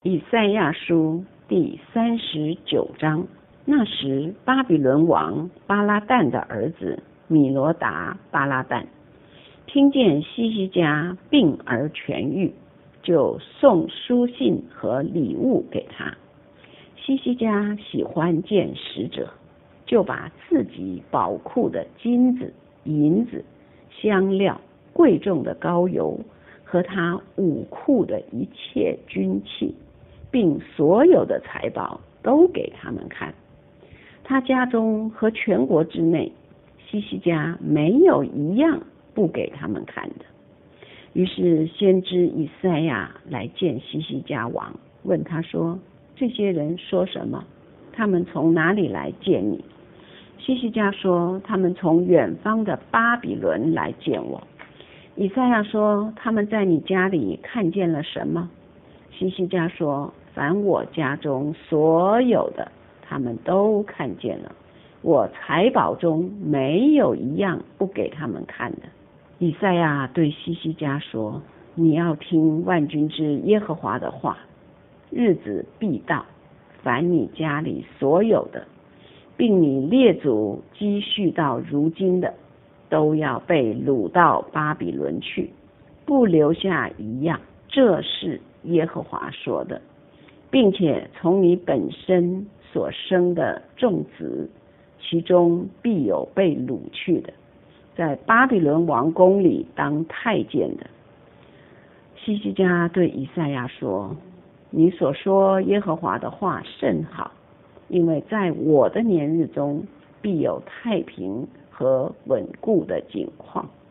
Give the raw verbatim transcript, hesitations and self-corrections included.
以赛亚书第三十九章。那时，巴比伦王巴拉旦的儿子米罗达巴拉旦听见西西家病而痊愈，就送书信和礼物给他。西西家喜欢见使者，就把自己宝库的金子、银子、香料、贵重的膏油和他武库的一切军器，并所有的财宝都给他们看。他家中和全国之内，西西家没有一样不给他们看的。于是先知以赛亚来见西西家王，问他说：这些人说什么？他们从哪里来见你？西西家说：他们从远方的巴比伦来见我。以赛亚说：他们在你家里看见了什么？西西家说：凡我家中所有的，他们都看见了，我财宝中没有一样不给他们看的。以赛亚对西西家说：你要听万军之耶和华的话，日子必到，凡你家里所有的，并你列祖积蓄到如今的，都要被掳到巴比伦去，不留下一样。这是耶和华说的，并且从你本身所生的众子，其中必有被掳去的，在巴比伦王宫里当太监的。西西家对以赛亚说：你所说耶和华的话甚好，因为在我的年日中必有太平和稳固的景况。